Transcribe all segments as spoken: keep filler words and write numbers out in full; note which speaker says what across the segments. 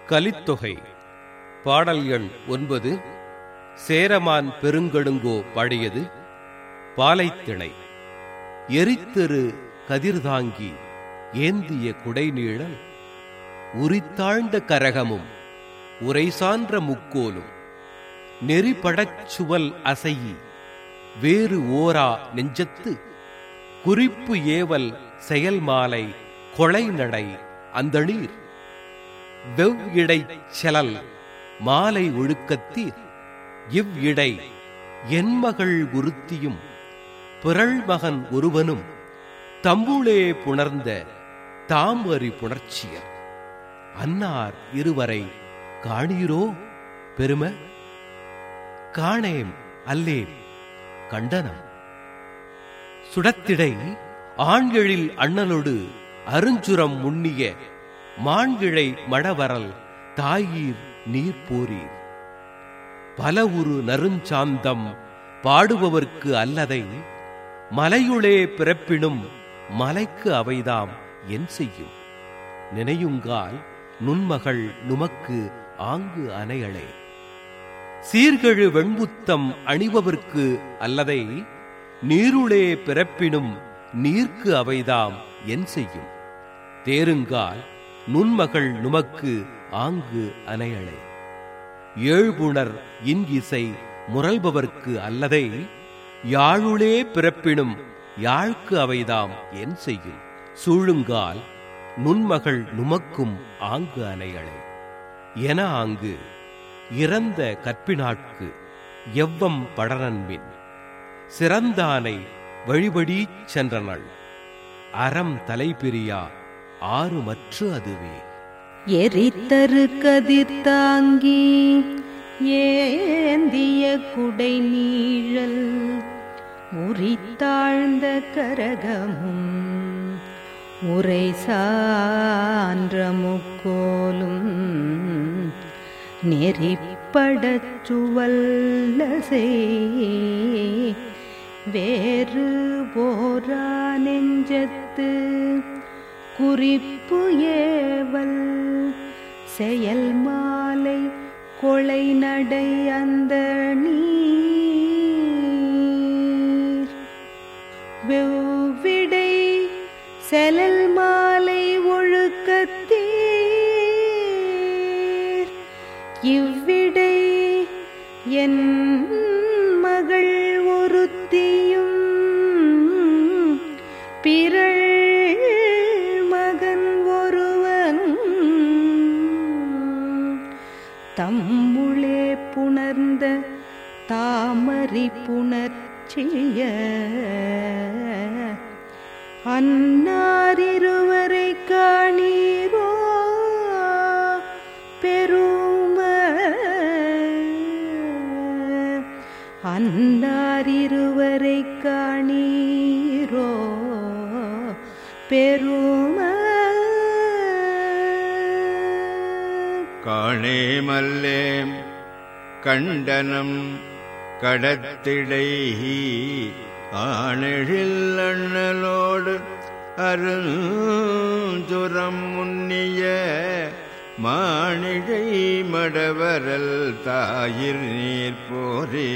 Speaker 1: கலித்தொகை பாடல் எண் ஒன்பது. சேரமான் பெருங்கடுங்கோ பாடியது. பாலைத்திணை. எரித்தெரு கதிர்தாங்கி ஏந்திய குடைநீழல் உரித்தாழ்ந்த கரகமும் உரை சான்ற முக்கோலும் நெறிபடச் சுவல் அசையி வேறு ஓரா நெஞ்சத்து குறிப்பு ஏவல் செயல் மாலை கொளை நடை அந்தணீர் வெவ் இடைச் செலல் மாலை ஒழுக்கத்தீர் இவ் இடை என்மகள் ஒருத்தியும் பிறழ்மகன் ஒருவனும் தம்புளே புணர்ந்த தாமறி புணர்ச்சியர் அன்னார் இருவரை காணீரோ பெரும காணேம் அல்லேம் கண்டனம். சுடத்திடை ஆண்களில் அண்ணலொடு அருஞ்சுரம் முன்னிய மாண்கிழை மடவரல் தாயீர் நீர் போரீர் பல உரு நறுஞ்சாந்தம் பாடுபவர்க்கு அல்லதை மலையுளே பிறப்பினும் மலைக்கு அவைதாம் என் செய்யும் நினையுங்கால் நுண்மகள் நுமக்கு ஆங்கு அணையளே சீர்கெழு வெண்புத்தம் அணிபவர்க்கு அல்லதை நீருளே பிறப்பினும் நீர்க்கு அவைதாம் என் செய்யும் தேருங்கால் நுண்மகள் நுமக்கு ஆங்கு அணையளே ஏழ்புணர் இன்இசை முரல்பவர்க்கு அல்லதை யாழுளே பிறப்பினும் யாழ்க்கு அவைதாம் என் செய்யும் சூழுங்கால் நுண்மகள் நுமக்கும் ஆங்கு அணையளே என ஆங்கு இறந்த கற்பினாட்கு எவ்வம் படரன்பின் சிறந்தானை வழிபடீச் சென்றனள் அறம் தலைபிரியா ஆறு மற்று அதுவே.
Speaker 2: எரித்தரு கதிர்தாங்கி ஏந்திய குடை நீழல் உரித்தாழ்ந்த கரகமும் உரை சான்ற முக்கோலும் நெறிப்படச் சுவல்லசை வேறு போரா நெஞ்சத்து குறிப்பு ஏவல் செயல் மாலை கொளை நடை அந்தணீர் வெவ்விடை செலல் மாலை ஒழுக்கத்தீர் இவ்விடை என் மகள் ஒருத்தியும் பிறள் தம்முளே புணர்ந்த தாமறி புணர்ச்சிய அன்னாரிருவரை காணீரோ பெரும அன்னாரிருவரை காணீரோ பெரும
Speaker 3: காணேமல்லேம் கண்டனம் கடத்திடை ஆணெழில் அண்ணலோடு அருஞ்சுரம் முன்னிய மாணிழை மடவரல் தாயிர் நீர் போரே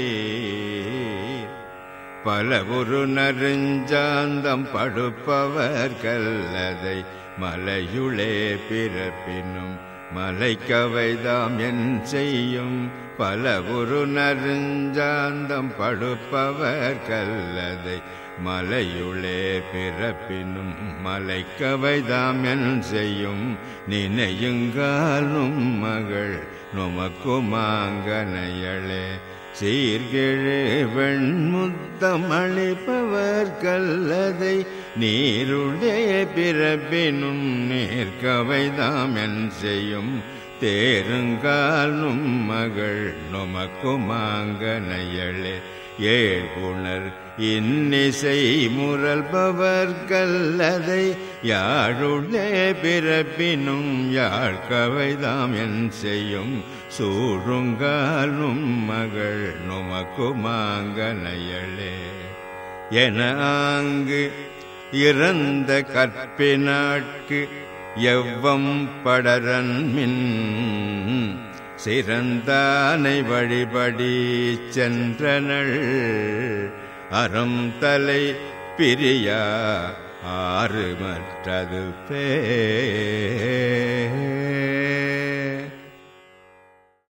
Speaker 3: பலவுரு நறுஞ்சாந்தம் படுப்பவர் கல்லதை மலையுளே பிறப்பினும் மலைக்கவைதாம் என் செய்யும் பலவுரு நறுஞ்சாந்தம் படுப்பவர் கல்லதை மலையுளே பிறப்பினும் மலைக்கவைதாம் என் செய்யும் நினையுங்காலும் மகள் நுமக்குமாங்கனையளே சீர்கெழு வெண்முத்தம் அளிப்பவர் கல்லதை நீருளே பிறப்பினும் நேர்கவைதாம் என் செய்யும் தேருங்காலும் மகள் நுமக்குமாங்கனையளே ஏழ்புணர் இன்னிசை முரல்பவர் கல்லதை யாழுளே பிறப்பினும் யாழ்கவைதாம் என் செய்யும் சூழுங்காலும் மகள் நுமக்குமாங்கனையளே என ஆங்கு இறந்த கற்பினாட்கு எவ்வம் படரன்மின் சிறந்தானை வழிபடி சென்றனள் அறம் தலை பிரியா ஆறு மற்றது பே